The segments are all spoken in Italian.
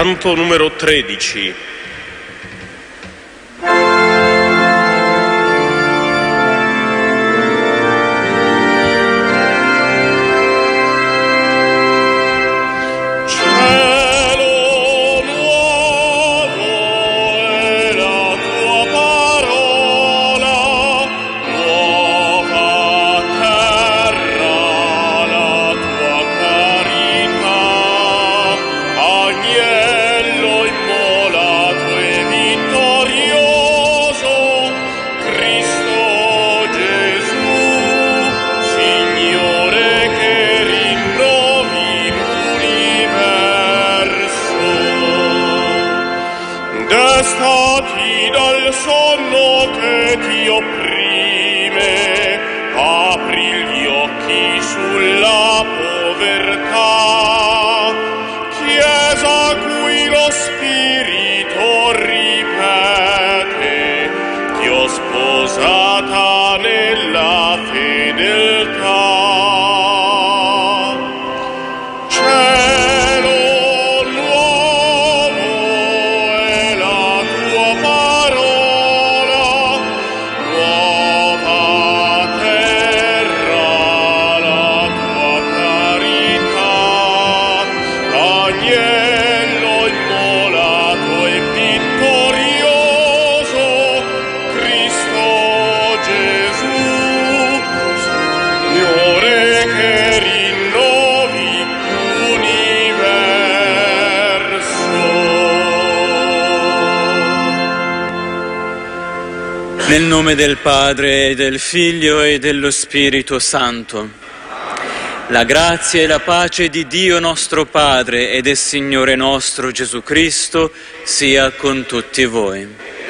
Canto numero 13. Destati dal sonno che ti opprime, apri gli occhi sulla povertà, Chiesa cui lo Spirito ripete, ti ho sposata nella fedeltà. Nel nome del Padre, e del Figlio e dello Spirito Santo. La grazia e la pace di Dio nostro Padre e del Signore nostro Gesù Cristo sia con tutti voi.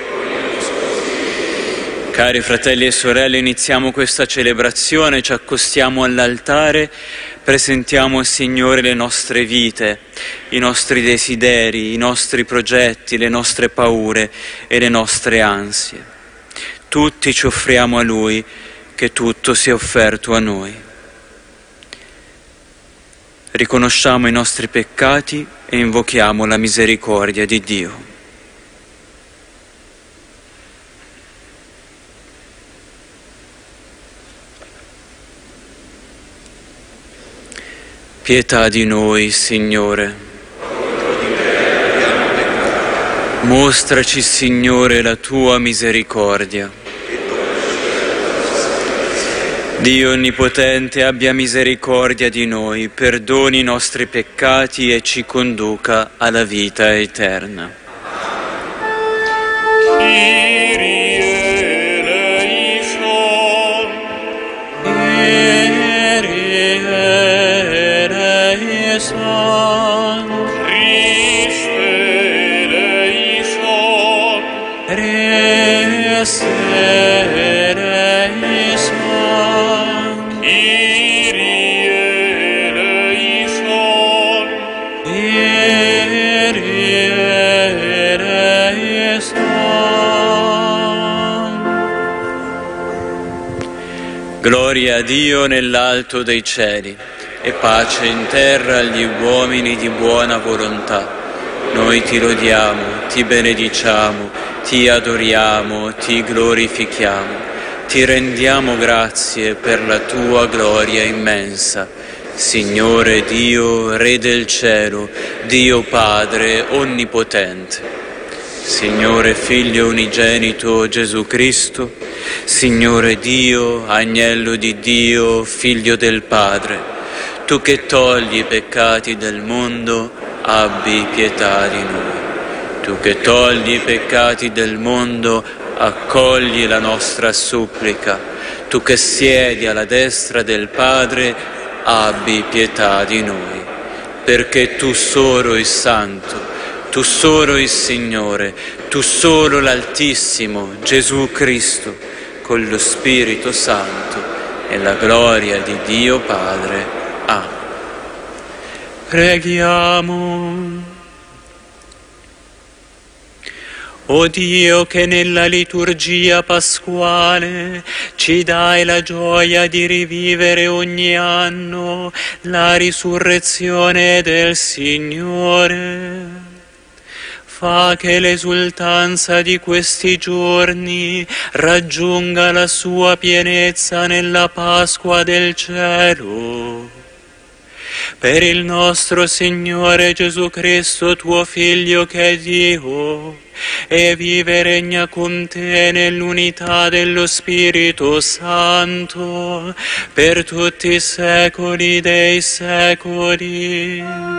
Cari fratelli e sorelle, iniziamo questa celebrazione, ci accostiamo all'altare, presentiamo al Signore le nostre vite, i nostri desideri, i nostri progetti, le nostre paure e le nostre ansie. Tutti ci offriamo a Lui, che tutto sia offerto a noi. Riconosciamo i nostri peccati e invochiamo la misericordia di Dio. Pietà di noi, Signore. Mostraci, Signore, la tua misericordia. Dio Onnipotente abbia misericordia di noi, perdoni i nostri peccati e ci conduca alla vita eterna. Kyrie eleison. Kyrie eleison. Christe eleison. Christe eleison. Kyrie eleison. Kyrie eleison. Gloria a Dio nell'alto dei cieli e pace in terra agli uomini di buona volontà. Noi ti lodiamo, ti benediciamo, ti adoriamo, ti glorifichiamo. Ti rendiamo grazie per la tua gloria immensa. Signore Dio, Re del cielo, Dio Padre onnipotente. Signore Figlio unigenito Gesù Cristo, Signore Dio, Agnello di Dio, Figlio del Padre, tu che togli i peccati del mondo, abbi pietà di noi. Tu che togli i peccati del mondo, accogli la nostra supplica. Tu che siedi alla destra del Padre, abbi pietà di noi. Perché tu solo il Santo, tu solo il Signore, tu solo l'Altissimo, Gesù Cristo, con lo Spirito Santo e la gloria di Dio Padre. Amen. Preghiamo. O Dio, che nella liturgia pasquale ci dai la gioia di rivivere ogni anno la risurrezione del Signore, fa che l'esultanza di questi giorni raggiunga la sua pienezza nella Pasqua del cielo. Per il nostro Signore Gesù Cristo, tuo Figlio che è Dio, e vive e regna con te nell'unità dello Spirito Santo, per tutti i secoli dei secoli.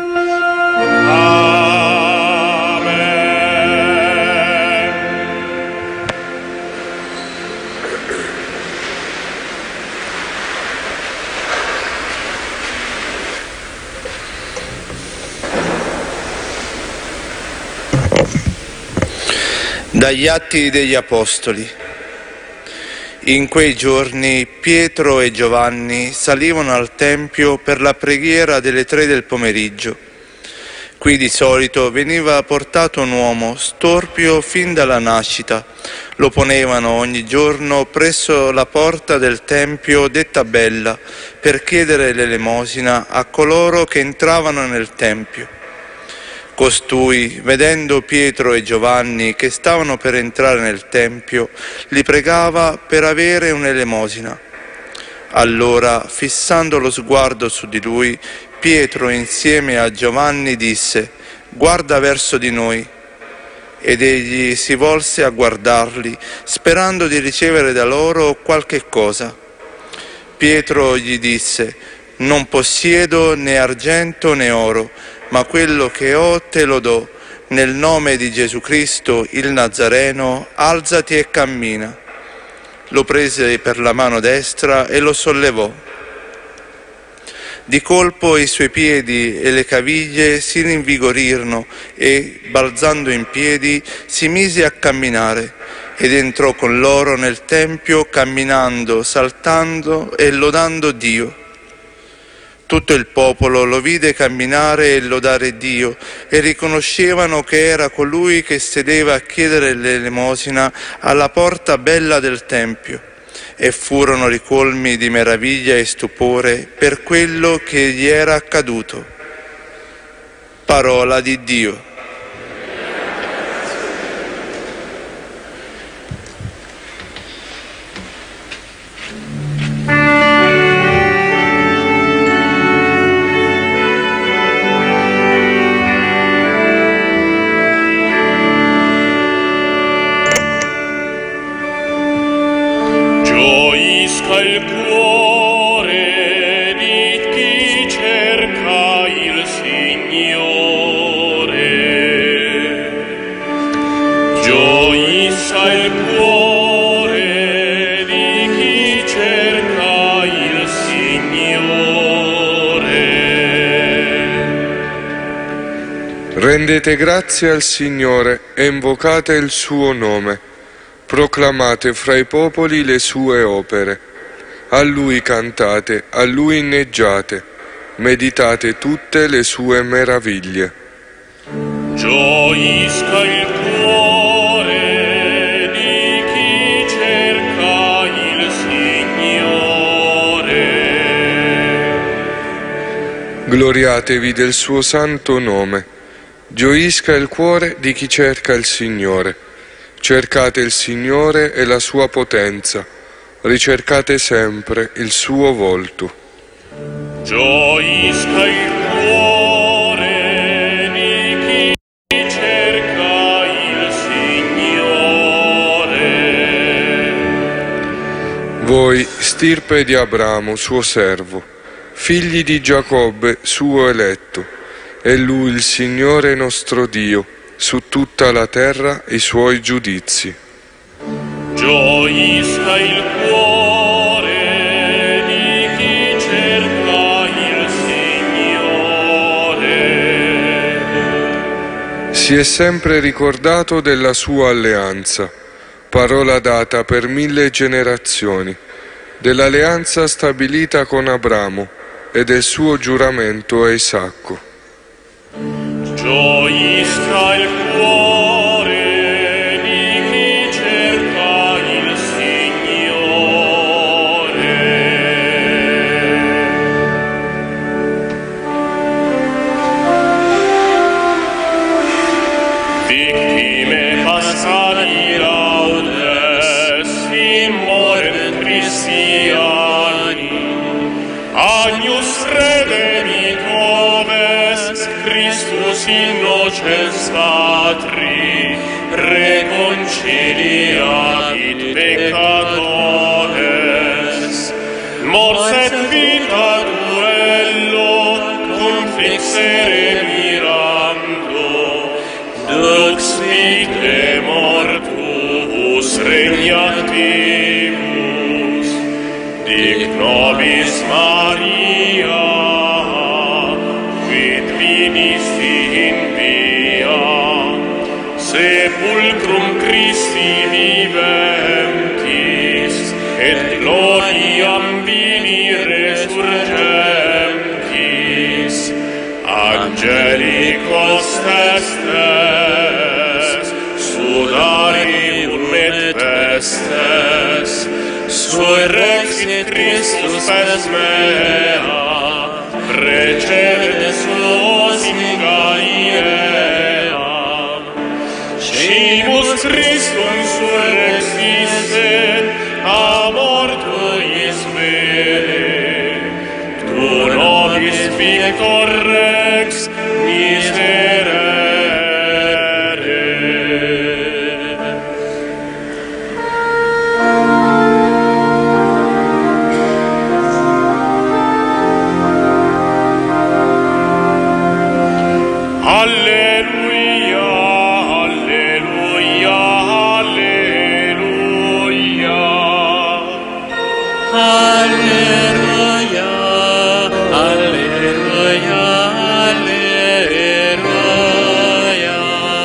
Dagli Atti degli Apostoli. In quei giorni Pietro e Giovanni salivano al Tempio per la preghiera delle 3 del pomeriggio. Qui di solito veniva portato un uomo storpio fin dalla nascita. Lo ponevano ogni giorno presso la porta del Tempio detta Bella per chiedere l'elemosina a coloro che entravano nel Tempio. Costui, vedendo Pietro e Giovanni che stavano per entrare nel Tempio, li pregava per avere un'elemosina. Allora, fissando lo sguardo su di lui, Pietro insieme a Giovanni disse: «Guarda verso di noi». Ed egli si volse a guardarli, sperando di ricevere da loro qualche cosa. Pietro gli disse: «Non possiedo né argento né oro, ma quello che ho te lo do. Nel nome di Gesù Cristo, il Nazareno, alzati e cammina». Lo prese per la mano destra e lo sollevò. Di colpo i suoi piedi e le caviglie si rinvigorirono e, balzando in piedi, si mise a camminare ed entrò con loro nel Tempio camminando, saltando e lodando Dio. Tutto il popolo lo vide camminare e lodare Dio e riconoscevano che era colui che sedeva a chiedere l'elemosina alla porta bella del Tempio, e furono ricolmi di meraviglia e stupore per quello che gli era accaduto. Parola di Dio. Gioisca il cuore di chi cerca il Signore. Gioisca il cuore di chi cerca il Signore. Rendete grazie al Signore e invocate il suo nome. Proclamate fra i popoli le sue opere. A Lui cantate, a Lui inneggiate, meditate tutte le sue meraviglie. Gioisca il cuore di chi cerca il Signore. Gloriatevi del suo santo nome. Gioisca il cuore di chi cerca il Signore. Cercate il Signore e la sua potenza, ricercate sempre il suo volto. Gioisca il cuore di chi cerca il Signore. Voi, stirpe di Abramo, suo servo, figli di Giacobbe, suo eletto, è Lui il Signore nostro Dio, su tutta la terra i suoi giudizi. Gioisca il cuore di chi cerca il Signore. Si è sempre ricordato della sua alleanza, parola data per 1000 generazioni, dell'alleanza stabilita con Abramo e del suo giuramento a Isacco. Gioisca il cuore di chi cerca il Signore. Di Agnus redemitovs, Christus innocens patri, reconciliavit peccatores, mors et vita duello, conflixere mirando, dux vitae mortuus regnativus, dic nobis Maria, quid vinisti in via, sepulcrum Christi viventis, et gloriam vini resurgentis, angelicos testes, sudarium et pestes, surrexit Christus es mea, precede suos in Galilea. Scimus Christum surrexiste, a mortuis vere, tu nobis victor rex miserere. Alleluia, alleluia, alleluia. Alleluia, alleluia, alleluia.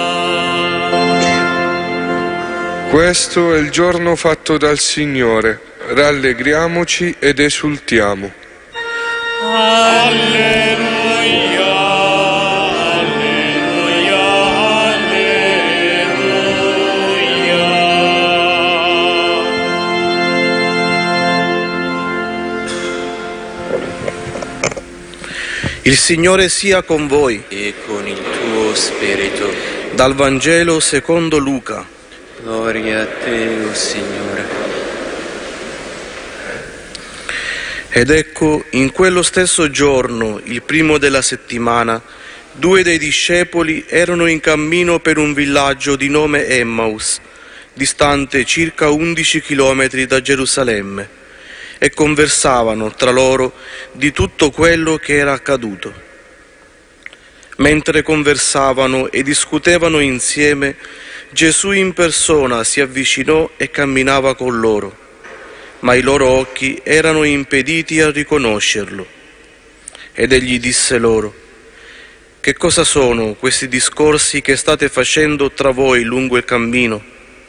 Questo è il giorno fatto dal Signore, rallegriamoci ed esultiamo. Alleluia, alleluia, alleluia. Il Signore sia con voi. E con il tuo spirito. Dal Vangelo secondo Luca. Gloria a te, o Signore. Ed ecco, in quello stesso giorno, il primo della settimana, 2 dei discepoli erano in cammino per un villaggio di nome Emmaus, distante circa 11 chilometri da Gerusalemme, e conversavano tra loro di tutto quello che era accaduto. Mentre conversavano e discutevano insieme, Gesù in persona si avvicinò e camminava con loro, ma i loro occhi erano impediti a riconoscerlo. Ed egli disse loro: «Che cosa sono questi discorsi che state facendo tra voi lungo il cammino?»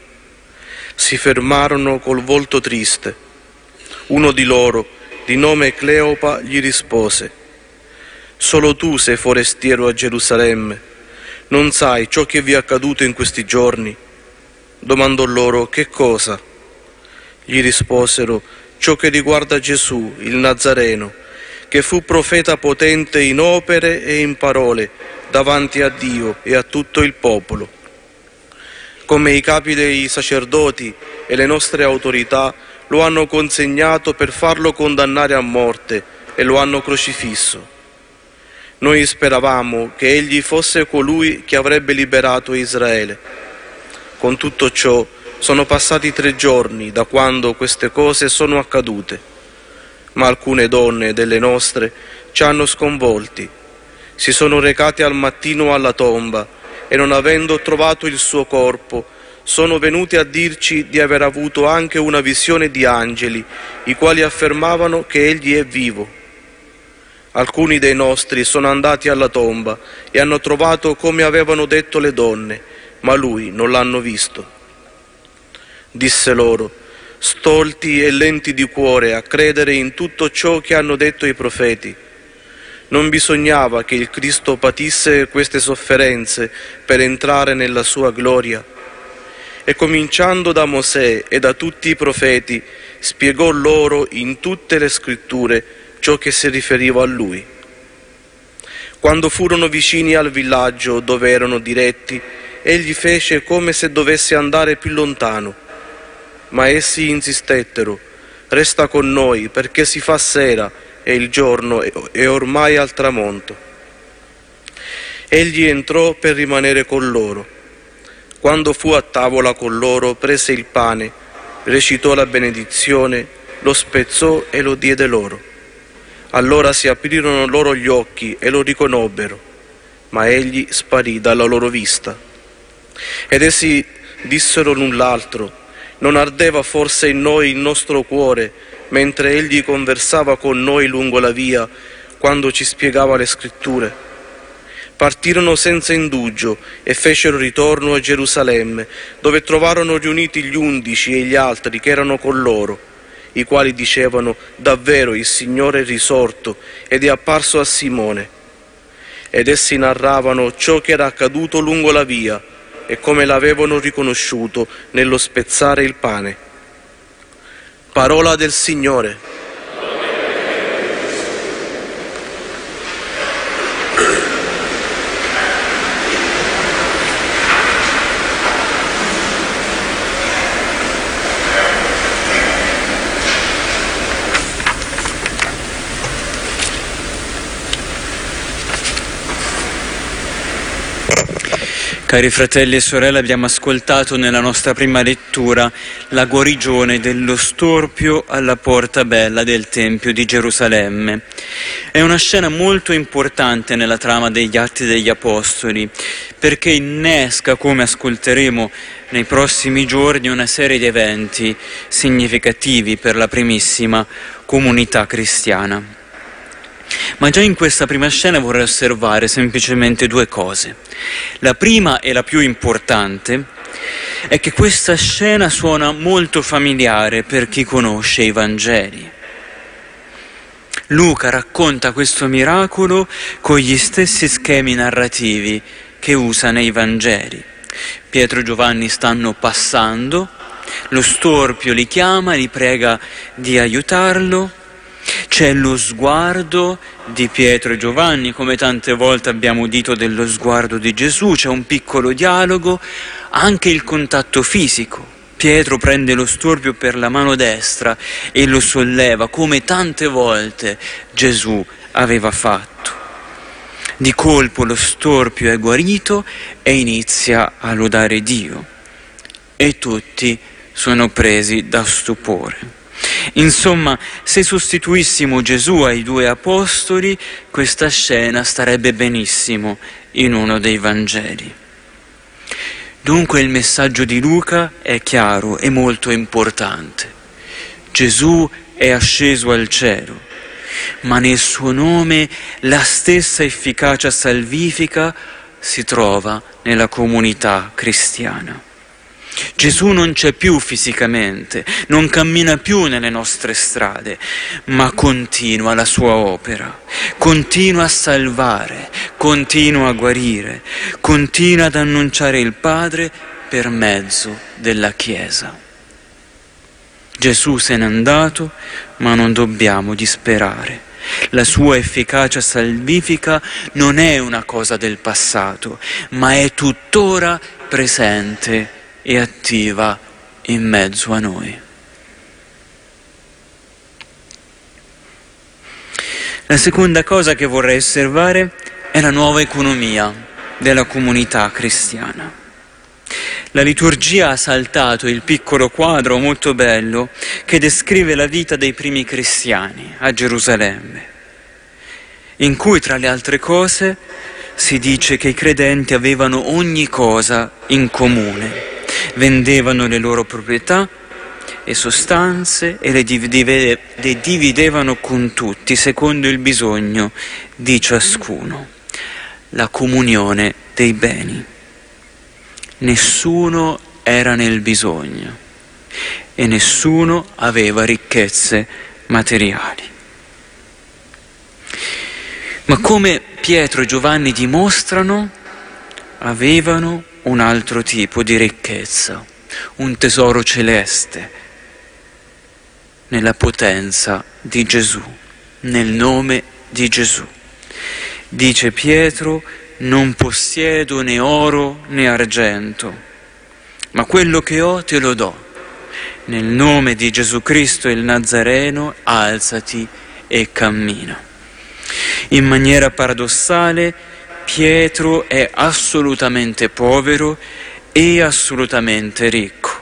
Si fermarono col volto triste. Uno di loro, di nome Cleopa, gli rispose: «Solo tu sei forestiero a Gerusalemme, non sai ciò che vi è accaduto in questi giorni?» Domandò loro: «Che cosa?» Gli risposero: «Ciò che riguarda Gesù, il Nazareno, che fu profeta potente in opere e in parole davanti a Dio e a tutto il popolo. Come i capi dei sacerdoti e le nostre autorità lo hanno consegnato per farlo condannare a morte e lo hanno crocifisso. Noi speravamo che egli fosse colui che avrebbe liberato Israele. Con tutto ciò sono passati 3 giorni da quando queste cose sono accadute, ma alcune donne delle nostre ci hanno sconvolti. Si sono recate al mattino alla tomba e, non avendo trovato il suo corpo, sono venute a dirci di aver avuto anche una visione di angeli, i quali affermavano che egli è vivo. Alcuni dei nostri sono andati alla tomba e hanno trovato come avevano detto le donne, ma lui non l'hanno visto». Disse loro: «Stolti e lenti di cuore a credere in tutto ciò che hanno detto i profeti. Non bisognava che il Cristo patisse queste sofferenze per entrare nella sua gloria?» E cominciando da Mosè e da tutti i profeti, spiegò loro in tutte le scritture ciò che si riferiva a lui. Quando furono vicini al villaggio dove erano diretti, egli fece come se dovesse andare più lontano. Ma essi insistettero: «Resta con noi, perché si fa sera e il giorno è ormai al tramonto. Egli entrò per rimanere con loro. Quando fu a tavola con loro, prese il pane, recitò la benedizione, lo spezzò e lo diede loro. Allora si aprirono loro gli occhi e lo riconobbero, ma egli sparì dalla loro vista. Ed essi dissero l'un l'altro: non ardeva forse in noi il nostro cuore mentre egli conversava con noi lungo la via, quando ci spiegava le scritture? Partirono senza indugio e fecero ritorno a Gerusalemme, dove trovarono riuniti gli 11 e gli altri che erano con loro, i quali dicevano: davvero il Signore è risorto ed è apparso a Simone. Ed essi narravano ciò che era accaduto lungo la via e come l'avevano riconosciuto nello spezzare il pane. Parola del Signore. Cari fratelli e sorelle, abbiamo ascoltato nella nostra prima lettura la guarigione dello storpio alla porta bella del Tempio di Gerusalemme. È una scena molto importante nella trama degli Atti degli Apostoli, perché innesca, come ascolteremo nei prossimi giorni, una serie di eventi significativi per la primissima comunità cristiana. Ma già in questa prima scena vorrei osservare semplicemente due cose. La prima e la più importante è che questa scena suona molto familiare per chi conosce i Vangeli. Luca racconta questo miracolo con gli stessi schemi narrativi che usa nei Vangeli. Pietro e Giovanni stanno passando, lo storpio li chiama, li prega di aiutarlo. C'è lo sguardo di Pietro e Giovanni, come tante volte abbiamo udito dello sguardo di Gesù, c'è un piccolo dialogo, anche il contatto fisico. Pietro prende lo storpio per la mano destra e lo solleva, come tante volte Gesù aveva fatto. Di colpo lo storpio è guarito e inizia a lodare Dio. E tutti sono presi da stupore. Insomma, se sostituissimo Gesù ai due apostoli, questa scena starebbe benissimo in uno dei Vangeli. Dunque il messaggio di Luca è chiaro e molto importante. Gesù è asceso al cielo, ma nel suo nome la stessa efficacia salvifica si trova nella comunità cristiana. Gesù non c'è più fisicamente, non cammina più nelle nostre strade, ma continua la sua opera, continua a salvare, continua a guarire, continua ad annunciare il Padre per mezzo della Chiesa. Gesù se n'è andato, ma non dobbiamo disperare. La sua efficacia salvifica non è una cosa del passato, ma è tuttora presente e attiva in mezzo a noi. La seconda cosa che vorrei osservare è la nuova economia della comunità cristiana. La liturgia ha saltato il piccolo quadro molto bello che descrive la vita dei primi cristiani a Gerusalemme, in cui tra le altre cose si dice che i credenti avevano ogni cosa in comune. Vendevano le loro proprietà e sostanze e le dividevano con tutti secondo il bisogno di ciascuno. La comunione dei beni. Nessuno era nel bisogno e nessuno aveva ricchezze materiali. Ma come Pietro e Giovanni dimostrano, avevano un altro tipo di ricchezza, un tesoro celeste, nella potenza di Gesù, nel nome di Gesù. Dice Pietro: non possiedo né oro né argento, ma quello che ho te lo do. Nel nome di Gesù Cristo il Nazareno, alzati e cammina. In maniera paradossale, Pietro è assolutamente povero e assolutamente ricco.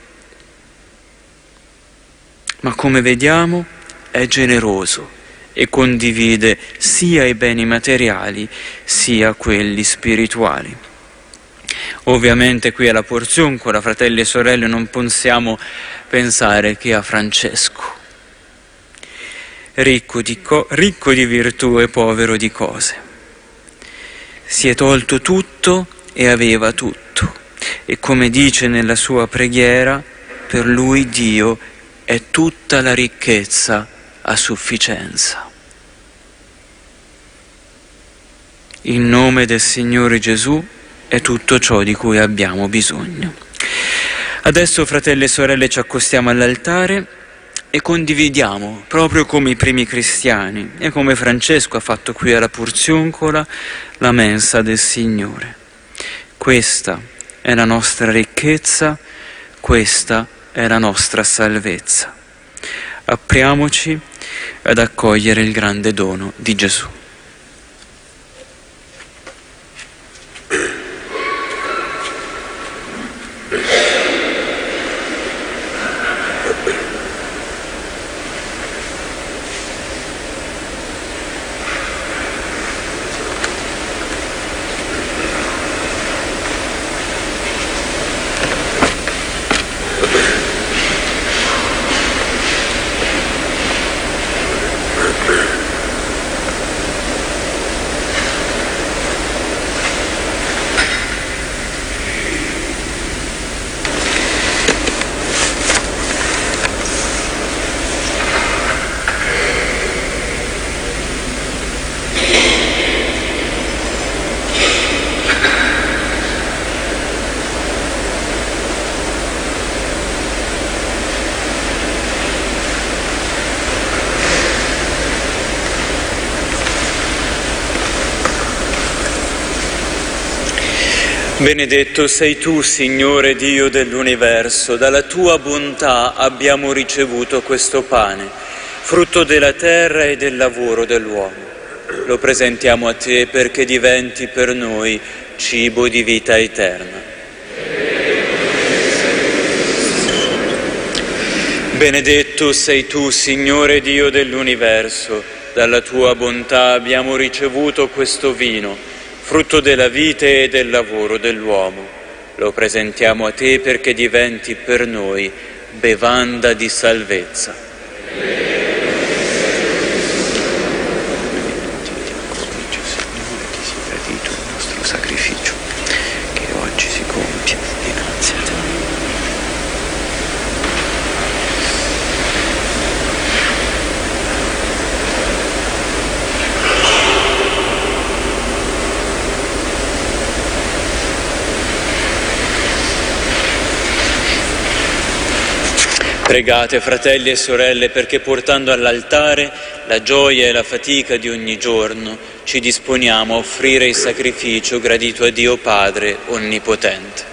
Ma come vediamo è generoso e condivide sia i beni materiali sia quelli spirituali. Ovviamente qui alla Porzioncola, fratelli e sorelle, non possiamo pensare che a Francesco, ricco di virtù e povero di cose. Si è tolto tutto e aveva tutto, e come dice nella sua preghiera, per lui Dio è tutta la ricchezza a sufficienza. Il nome del Signore Gesù è tutto ciò di cui abbiamo bisogno. Adesso, fratelli e sorelle, ci accostiamo all'altare e condividiamo, proprio come i primi cristiani e come Francesco ha fatto qui alla Porzioncola, la mensa del Signore. Questa è la nostra ricchezza, questa è la nostra salvezza. Apriamoci ad accogliere il grande dono di Gesù. Benedetto sei tu, Signore Dio dell'universo, dalla tua bontà abbiamo ricevuto questo pane, frutto della terra e del lavoro dell'uomo. Lo presentiamo a te perché diventi per noi cibo di vita eterna. Benedetto sei tu, Signore Dio dell'universo, dalla tua bontà abbiamo ricevuto questo vino, frutto della vite e del lavoro dell'uomo. Lo presentiamo a te perché diventi per noi bevanda di salvezza. Ti sia gradito il nostro sacrificio, che oggi si compie dinanzi a te. Pregate, fratelli e sorelle, perché portando all'altare la gioia e la fatica di ogni giorno, ci disponiamo a offrire il sacrificio gradito a Dio Padre Onnipotente.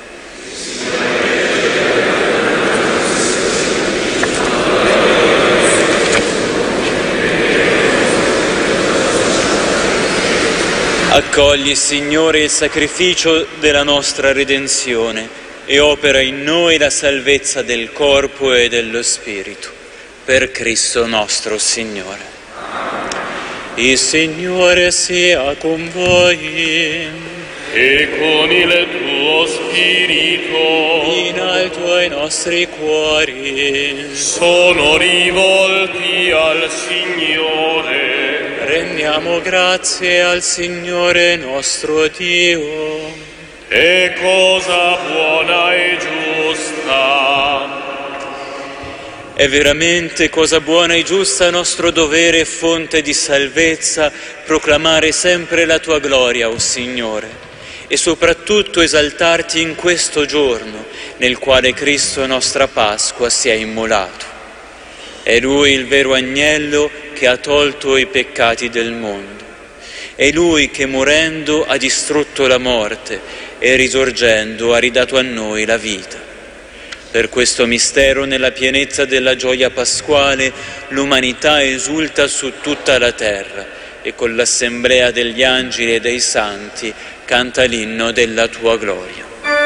Accogli, Signore, il sacrificio della nostra redenzione e opera in noi la salvezza del corpo e dello spirito, per Cristo nostro Signore. Il Signore sia con voi e con il tuo spirito. in alto ai nostri cuori. Sono rivolti al Signore. Rendiamo grazie al Signore nostro Dio. È cosa buona e giusta. È veramente cosa buona e giusta, nostro dovere e fonte di salvezza, proclamare sempre la tua gloria, o Signore, e soprattutto esaltarti in questo giorno nel quale Cristo, nostra Pasqua, si è immolato. È Lui il vero agnello che ha tolto i peccati del mondo. È Lui che morendo ha distrutto la morte e risorgendo ha ridato a noi la vita. Per questo mistero, nella pienezza della gioia pasquale, l'umanità esulta su tutta la terra e con l'assemblea degli angeli e dei santi canta l'inno della tua gloria.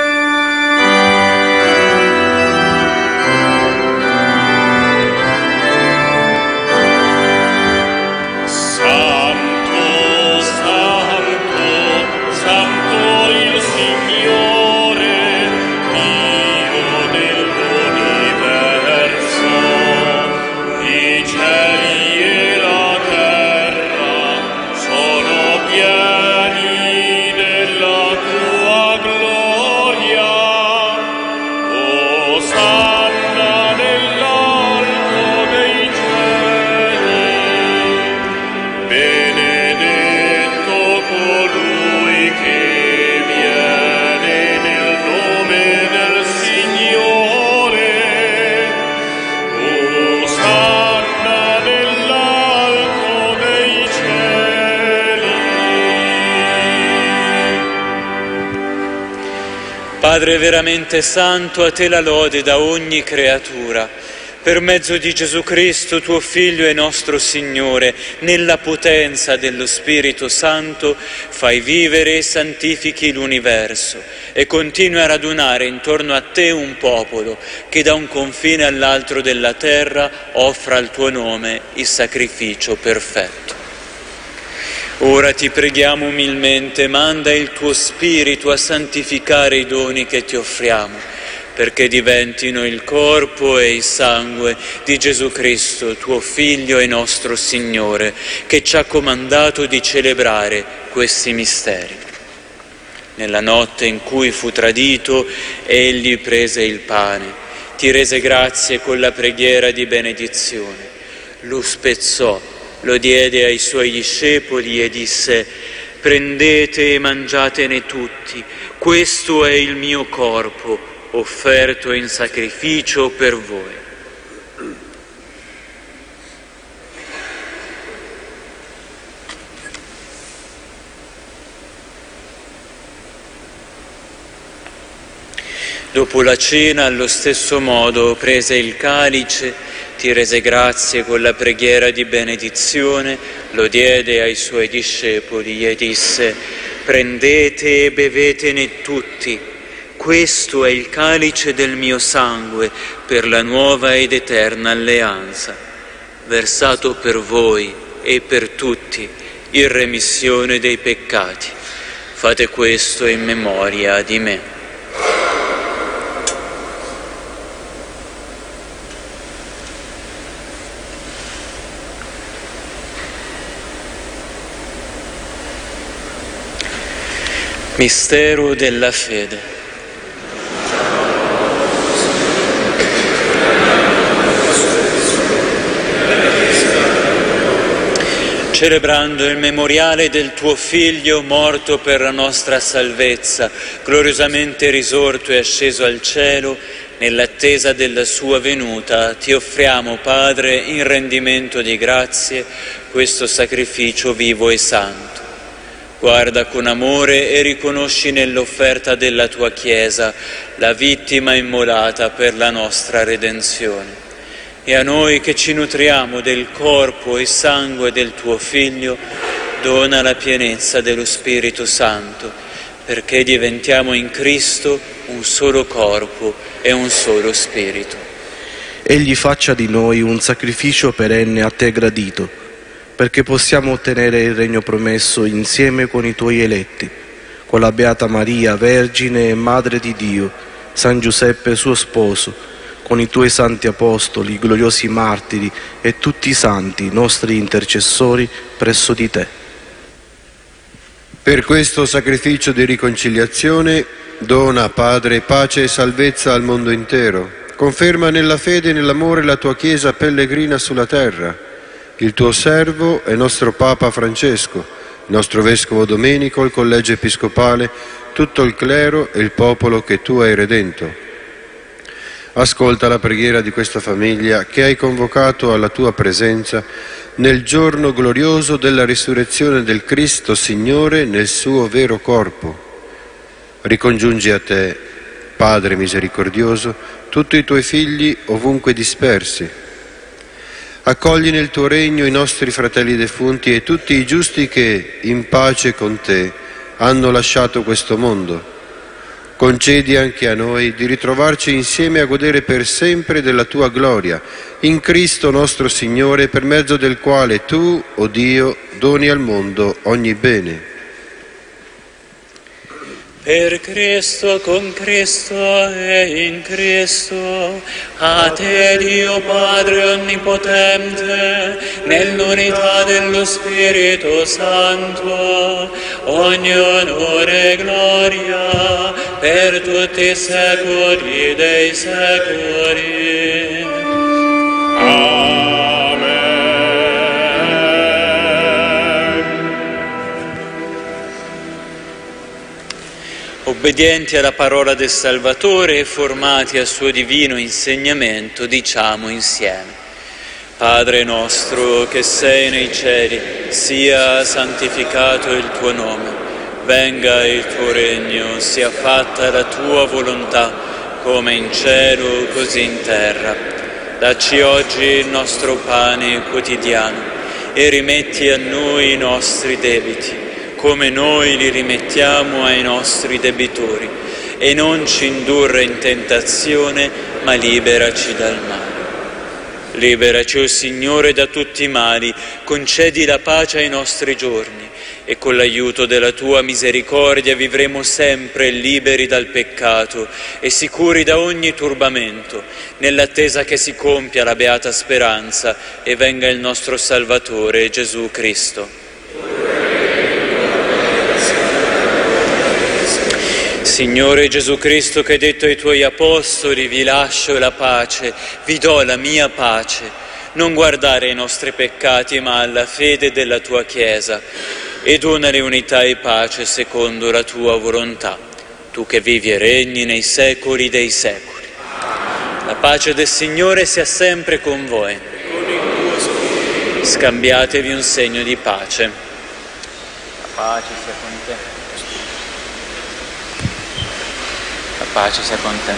Padre veramente santo, a te la lode da ogni creatura. Per mezzo di Gesù Cristo, tuo Figlio e nostro Signore, nella potenza dello Spirito Santo, fai vivere e santifichi l'universo e continui a radunare intorno a te un popolo che da un confine all'altro della terra offra al tuo nome il sacrificio perfetto. Ora ti preghiamo umilmente, manda il tuo Spirito a santificare i doni che ti offriamo, perché diventino il corpo e il sangue di Gesù Cristo, tuo Figlio e nostro Signore, che ci ha comandato di celebrare questi misteri. Nella notte in cui fu tradito, egli prese il pane, ti rese grazie con la preghiera di benedizione, lo spezzò, lo diede ai suoi discepoli e disse: prendete e mangiatene tutti, questo è il mio corpo, offerto in sacrificio per voi. Dopo la cena, allo stesso modo, prese il calice, ti rese grazie con la preghiera di benedizione, lo diede ai suoi discepoli e disse: prendete e bevetene tutti, questo è il calice del mio sangue per la nuova ed eterna alleanza, versato per voi e per tutti in remissione dei peccati. Fate questo in memoria di me. Mistero della fede. Celebrando il memoriale del tuo Figlio morto per la nostra salvezza, gloriosamente risorto e asceso al cielo, nell'attesa della sua venuta, ti offriamo, Padre, in rendimento di grazie, questo sacrificio vivo e santo. Guarda con amore e riconosci nell'offerta della tua Chiesa la vittima immolata per la nostra redenzione. E a noi che ci nutriamo del corpo e sangue del tuo Figlio, dona la pienezza dello Spirito Santo, perché diventiamo in Cristo un solo corpo e un solo Spirito. Egli faccia di noi un sacrificio perenne a te gradito, perché possiamo ottenere il regno promesso insieme con i tuoi eletti, con la Beata Maria, Vergine e Madre di Dio, San Giuseppe suo sposo, con i tuoi santi apostoli, gloriosi martiri e tutti i santi, nostri intercessori presso di te. Per questo sacrificio di riconciliazione dona, Padre, pace e salvezza al mondo intero. Conferma nella fede e nell'amore la tua Chiesa pellegrina sulla terra, il tuo servo e nostro Papa Francesco, il nostro Vescovo Domenico, il Collegio Episcopale, tutto il clero e il popolo che tu hai redento. Ascolta la preghiera di questa famiglia che hai convocato alla tua presenza nel giorno glorioso della risurrezione del Cristo Signore nel suo vero corpo. Ricongiungi a te, Padre misericordioso, tutti i tuoi figli ovunque dispersi. Accogli nel tuo regno i nostri fratelli defunti e tutti i giusti che, in pace con te, hanno lasciato questo mondo. Concedi anche a noi di ritrovarci insieme a godere per sempre della tua gloria, in Cristo nostro Signore, per mezzo del quale tu, o Dio, doni al mondo ogni bene. Per Cristo, con Cristo e in Cristo, a te Dio Padre Onnipotente, nell'unità dello Spirito Santo, ogni onore e gloria per tutti i secoli dei secoli. Obbedienti alla parola del Salvatore e formati al suo divino insegnamento, diciamo insieme: Padre nostro che sei nei cieli, sia santificato il tuo nome, venga il tuo regno, sia fatta la tua volontà, come in cielo così in terra. Dacci oggi il nostro pane quotidiano e rimetti a noi i nostri debiti, come noi li rimettiamo ai nostri debitori, e non ci indurre in tentazione, ma liberaci dal male. Liberaci, o Signore, da tutti i mali, concedi la pace ai nostri giorni, e con l'aiuto della tua misericordia vivremo sempre liberi dal peccato e sicuri da ogni turbamento, nell'attesa che si compia la beata speranza e venga il nostro Salvatore Gesù Cristo. Signore Gesù Cristo, che hai detto ai tuoi apostoli: vi lascio la pace, vi do la mia pace, non guardare ai nostri peccati ma alla fede della tua Chiesa, e donale unità e pace secondo la tua volontà, tu che vivi e regni nei secoli dei secoli. La pace del Signore sia sempre con voi. Scambiatevi un segno di pace. La pace sia con te. La pace sia con te.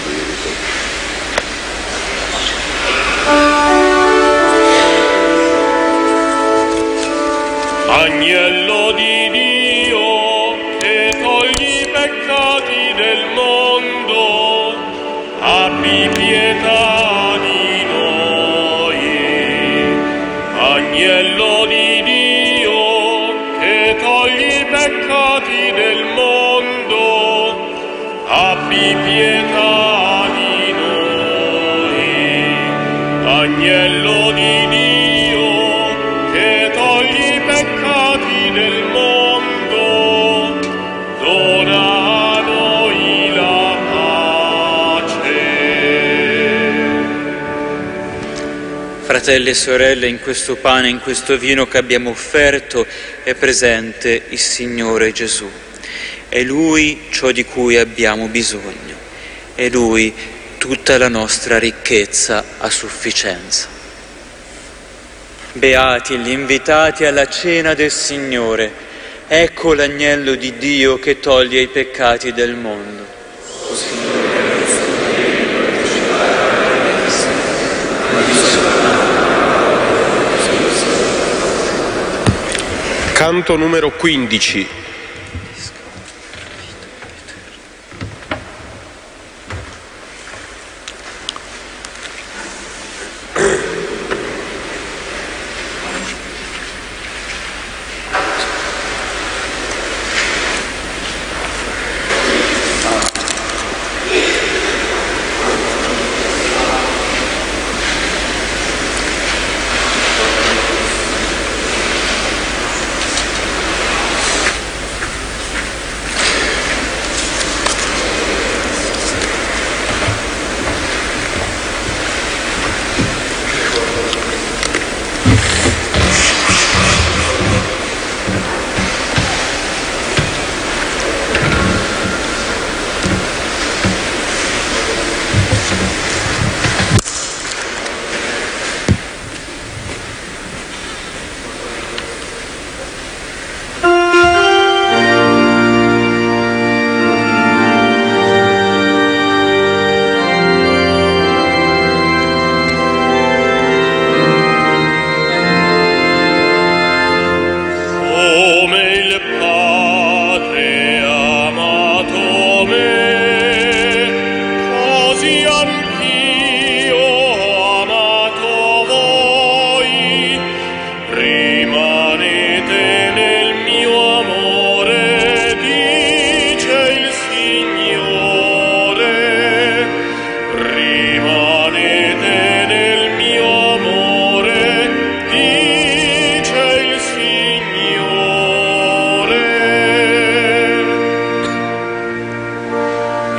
Agnello di Dio che togli i peccati del mondo, abbi pietà di noi. Agnello di Dio che togli i peccati del mondo, abbi pietà di noi. Agnello di Dio che togli i peccati del mondo, dona a noi la pace. Fratelli e sorelle, in questo pane e in questo vino che abbiamo offerto è presente il Signore Gesù. È Lui ciò di cui abbiamo bisogno, è Lui tutta la nostra ricchezza a sufficienza. Beati gli invitati alla cena del Signore, ecco l'agnello di Dio che toglie i peccati del mondo. Canto numero 15.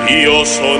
io sono